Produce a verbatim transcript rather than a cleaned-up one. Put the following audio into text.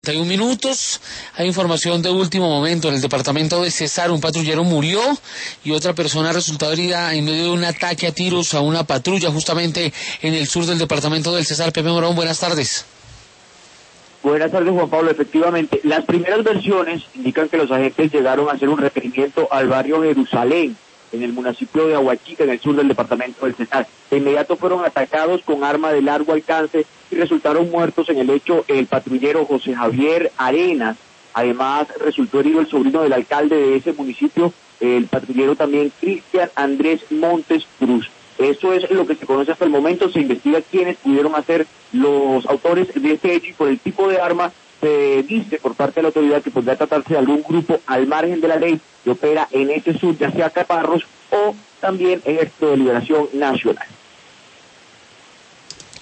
treinta y un minutos, hay información de último momento. En el departamento de Cesar, un patrullero murió y otra persona ha resultado herida en medio de un ataque a tiros a una patrulla justamente en el sur del departamento del Cesar. Pepe Morón, buenas tardes. Buenas tardes, Juan Pablo. Efectivamente, las primeras versiones indican que los agentes llegaron a hacer un requerimiento al barrio Jerusalén, en el municipio de Aguachica, en el sur del departamento del Cesar. De inmediato fueron atacados con arma de largo alcance y resultaron muertos en el hecho el patrullero José Javier Arenas. Además, resultó herido el sobrino del alcalde de ese municipio, el patrullero también Cristian Andrés Montes Cruz. Eso es lo que se conoce hasta el momento. Se investiga quiénes pudieron ser los autores de este hecho y por el tipo de arma se dice por parte de la autoridad que podría tratarse de algún grupo al margen de la ley que opera en ese sur, ya sea Caparros o también Ejército de Liberación Nacional.